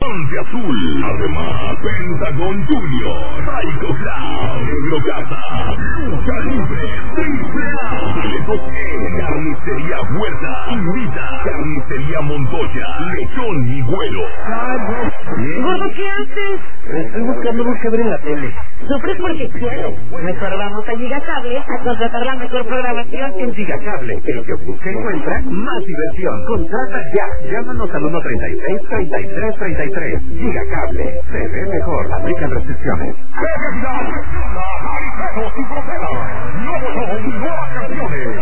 Gigante Azul. Además, Pentagon Junior, Psycho Clown, Negro Casa, Lucha Libre, Triple A, Boletos en Carnicería Huerta, Invita, Carnicería Montoya, Lechón y Güero. Gordo, ¿qué haces? Estoy buscando algo que ver en la tele. Sufres porque quieres. Mejor vamos a Gigacable a contratar la mejor programación. En Gigacable, el que busca encuentra más diversión. Contrata ya. Llámanos al 136-3333. Gigacable. Se ve mejor. Aplican restricciones. ¡Qué realidad! ¡Nuevo show, nuevas canciones!